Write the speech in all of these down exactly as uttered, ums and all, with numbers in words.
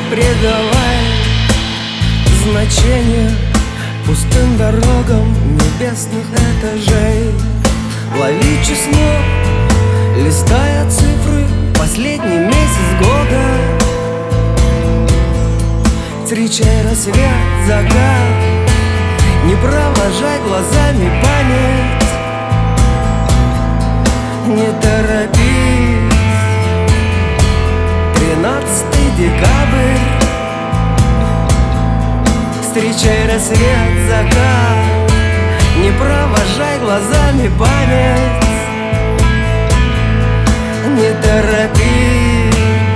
придавай значение пустым дорогам небесных этажей. Лови число, листая цифры, последний месяц года. Встречай рассвет, закат, не провожай глазами память. Не торопись, тринадцатый декабрь. Встречай рассвет, закат, не провожай глазами память. Не торопись,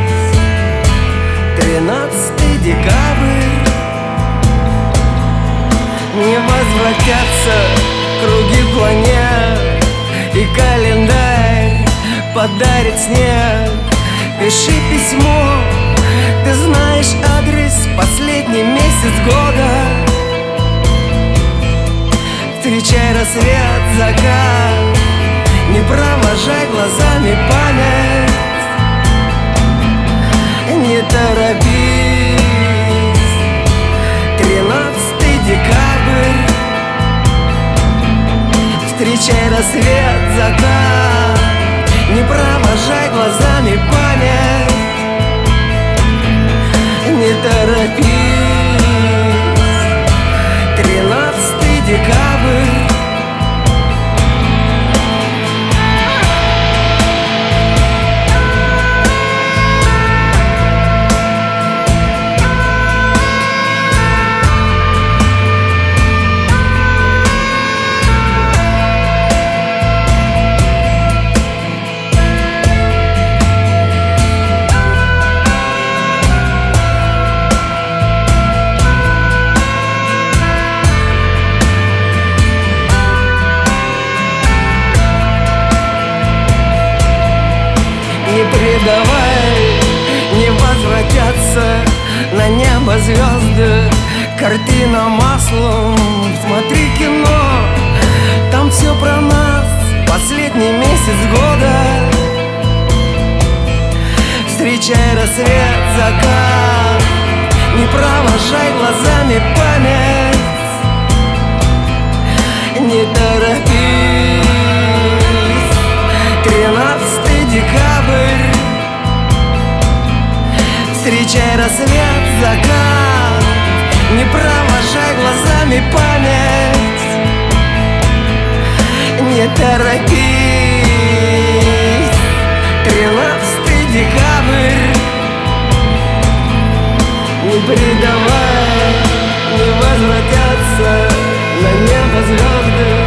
тринадцатый декабрь. Не возвратятся круги планет, и календарь подарит снег. Пиши письмо, ты знаешь адрес, последний месяц года. Встречай рассвет, закат, не провожай глазами память. Не торопись, тринадцатый декабрь. Встречай рассвет, закат, не провожай глазами память. Не торопись, тринадцатый декабрь. Не предавай, не возвратятся на небо звезды. Картина маслом, смотри кино, там все про нас, последний месяц года. Встречай рассвет, закат, не провожай глазами память. Не торопись, тринадцатый декабрь. Встречай рассвет, закат, не провожай глазами память. Не торопись, тринадцатый декабрь. Не предавай, не возвратятся на небо звезды.